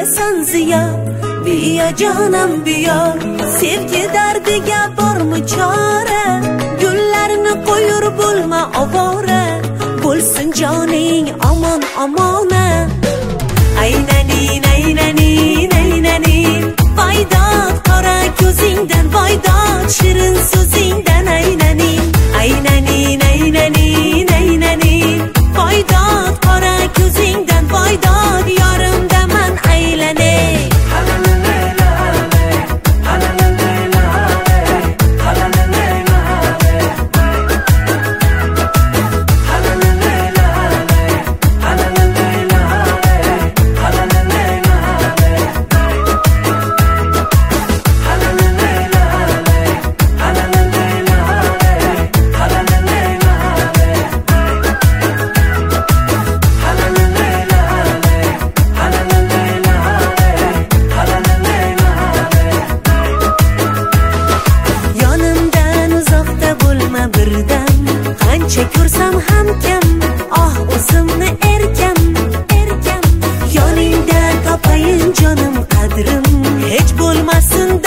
qilasan ziyo. Biya jonim biya, sevgi dardiga bormi chora? Gullarni qo'yur bo'lma ovora, bo'lsin joning omon omona. Aynanin aynanin aynanin, voydod qora ko'zingdan, voydod shirin so'zingdan aynanin. Aynanin aynanin aynanin, voydod qora ko'zingdan, voydod yorimdaman aylanay. Qancha ko'rsam ham kam, oh o'zimni erkam, erkam. Yoningda topayin jonim qadrim, hech bo'lmasin